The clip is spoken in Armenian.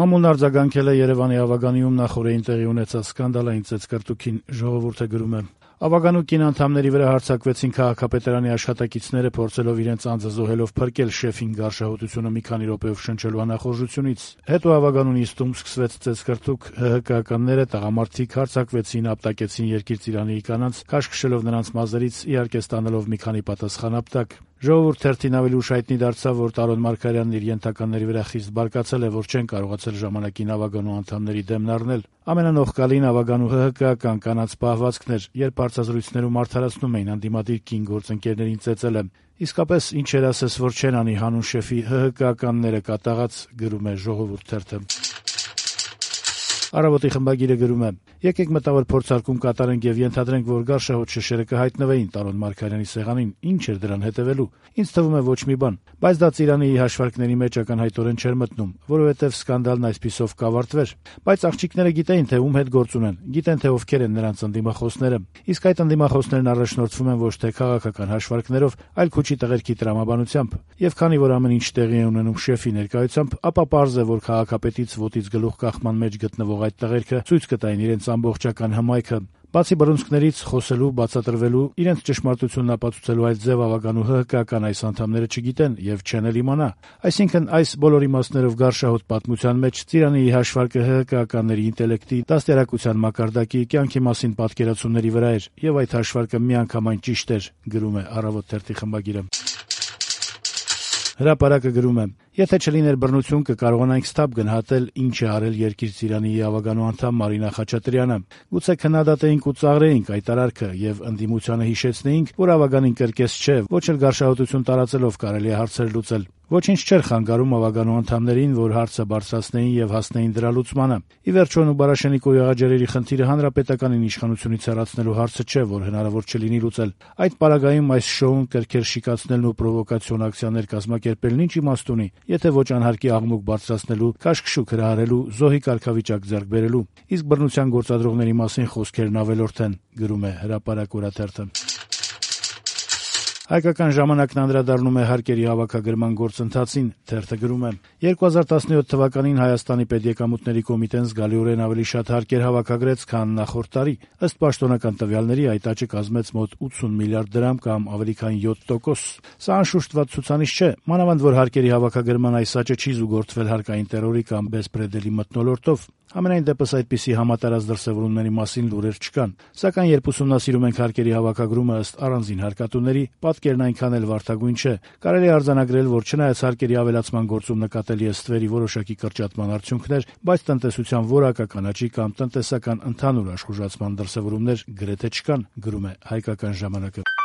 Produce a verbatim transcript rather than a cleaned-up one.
Մամուլն արձագանքել է Երևանի Ավագանիում նախօրեին տեղի ունեցած սկանդալային ծեծկռտուքին, ժողովուրդը գրում է. Ավագանու կին անդամների վրա հարձակվեցին քաղաքապետարանի աշխատակիցները, փորձելով իրենց անձը զոհելով փրկել շեֆին գարշահոտությունը մի քանի րոպեով շնչելու անախորժությունից։ Հետո Ավագանու նիստում սկսվեց ծեծկռտուք, ՀՀԿ-ականները, տղամարդիկ հարձակվեցին, ապտակեցին Երկիր-Ծիրանի կանանց, քաշքշելով նրանց մազերից, իհարկե ստանալով մի քանի պատասխան ապտակ։ Ժողովուրդ թերթին ավելի ուշ հայտնի դարձավ, որ Տարոն Մարգարյանն իր ենթականների վրա խիստ բարկացել է, որ չեն կարողացել ժամանակին Ավագանու անդամների դեմն առնել։ Ամենանողկալին Ավագանու ՀՀԿ-ական կանանց պահվածքն էր, երբ հարցազրույցներում արդարացնում էին ընդդիմադիր կին գործընկերներին ծեծելը։ Իսկապես ինչ էր ասես, որ չեն անի հանուն շեֆի ՀՀԿ-ականները կատաղած, գրում է Ժողովուրդ թերթը։ Առավոտի խմբագիրը գրում է. «Եկեք մտավոր փորձարկում կատարենք եւ ենթադրենք, որ գարշահոտ շշերը կհայտնվեին Տարոն Մարգարյանի սեղանին, ինչ էր դրան հետեւելու։ Ինձ թվում է ոչ մի բան, բայց դա Ծիրանի հաշվարկների մեջ ակնհայտորեն չէր մտնում, որովհետեւ սկանդալն այսպիսով կավարտվեր։ Բայց աղջիկները գիտեին, թե ում հետ գործ ունեն, գիտեն, թե ովքեր են նրանց ընդդիմախոսները։ Իսկ այդ ընդդիմախոսներն առաջնորդվում են ոչ թե քաղաքական հաշվարկներով, այլ քուչի տղերքի տրամաբանությամբ։ Եվ քանի որ ամեն ինչ տեղի է ունենում շեֆի ներկայությամբ, ապա պարզ է, որ քաղաքապետից ոտից գլուխ կախման մեջ գտնվող այդ տղերքը ցույց կտային իրենց ամբողջական հմայքը։ Բացի բռունցքներից, խոսելու, բացատրվելու, իրենց ճշմարտությունն ապացուցելու այլ ձև Ավագանու ՀՀԿ-ական այս անդամները չգիտեն եւ չեն էլ իմանա։ Այսինքն այս բոլոր իմաստներով գարշահոտ պատմության մեջ Ծիրանի հաշվարկը ՀՀԿ-ականների ինտելեկտի, դաստիարակության մակարդակի, կյանքի մասին պատկերացումների վրա էր, եւ այդ հաշվարկը միանգամայն ճիշտ էր, գրում է Առավոտ թերթի խմբագիրը։ Հրապարակը գրում է. «Եթե չլիներ բռնություն, կկարողանայինք սթափ գնահատել, ինչ է արել Երկիր-Ծիրանի Ավագանու անդամ Մարինա Խաչատրյանը։ Գուցե քննադատեինք ու ծաղրեինք այդ արարքը եւ ընդդիմությանը հիշեցնեինք, որ Ավագանին կրկես չէ, ոչ էլ գարշահոտություն տարածելով կարելի է հարցեր լուծել։ Ոչինչ չէր խանգարում Ավագանու անդամներին, որ հարցը բարձրացնեին եւ հասնեին դրա լուծմանը։ Ի վերջո Նուբարաշյանի կոյուղաջրերի խնդիրը հանրապետականին իշխանությունից հեռացնելու հարցը չէ, որ հնարավոր չլինի լուծել։ Այդ պարագայում այս շոուն կրկեր շիկացնելն ու պրովոկացիոն ակցիաներ կազմակերպելն ինչ իմաստ ունի, եթե ոչ անհարկի աղմուկ բարձրացնելու, քաշքշուկ հրահարելու, զոհի կարգավիճակ ձեռք բերելու։ Իսկ բռնության գործադրողների մասին խոսքերն ավելորդ են», գրում է Հրապարակ օրաթերթը։ Հայկական ժամանակն անդրադառնում է հարկերի հավաքագրման գործընթացին, թերթը գրում է. երկու հազար տասնյոթ թվականին Հայաստանի պետեկամուտների կոմիտեն զգալիորեն ավելի շատ հարկեր հավաքագրեց, քան նախորդ տարի։ Ըստ պաշտոնական տվյալների այդ աճը կազմեց մոտ ութսուն միլիարդ դրամ կամ ավելի քան յոթ տոկոս։ Սա անշուշտ վատ ցուցանիշ չէ, մանավանդ որ հարկերի հավաքագրման այս աճը չի զուգորդվել հարկային տերորի կամ բեսպրեդելի մթնոլորտով։ Համենայն դեպս այդպիսի համատարած դրսևորումների մասին լուրեր չկան, սակայն երբ ուսումնասիրում ենք հարկերի հավաքագրումը ըստ առանձին հարկատուների, պատկերն այնքան էլ վարդագույն չէ։ Կարելի է արձանագրել, որ չնայած հարկերի ավելացման գործում նկատելի է ստվերի որոշակի կրճատման արդյունքներ, բայց տնտեսության որակական աճի կամ տնտեսական ընդհանուր աշխուժացման դրսևորումներ գրեթե չկան, գրում է Հայկական ժամանակը։